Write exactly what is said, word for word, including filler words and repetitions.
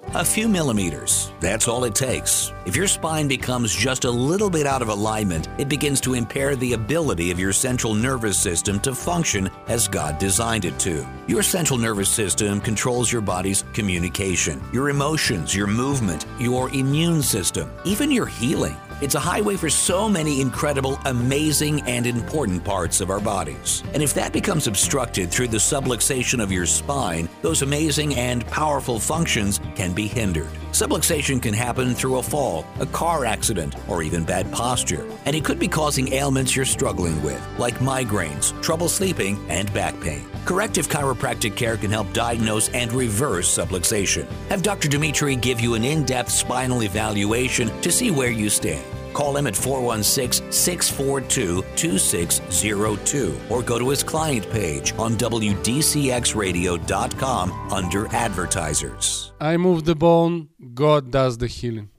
A few millimeters. That's all it takes. If your spine becomes just a little bit out of alignment, it begins to impair the ability of your central nervous system to function as God designed it to. Your central nervous system controls your body's communication, your emotions, your movement, your immune system, even your healing. It's a highway for so many incredible, amazing, and important parts of our bodies. And if that becomes obstructed through the subluxation of your spine, those amazing and powerful functions can be hindered. Subluxation can happen through a fall, a car accident, or even bad posture. And it could be causing ailments you're struggling with, like migraines, trouble sleeping, and back pain. Corrective chiropractic care can help diagnose and reverse subluxation. Have Doctor Dimitri give you an in-depth spinal evaluation to see where you stand. Call him at four one six, six four two, two six zero two or go to his client page on W D C X radio dot com under advertisers. I move the bone, God does the healing.